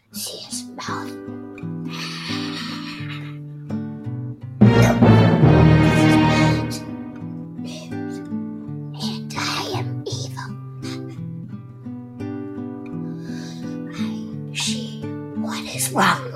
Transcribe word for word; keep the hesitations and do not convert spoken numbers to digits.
See his mouth. Look, this is bad news, and I am evil. I see what is wrong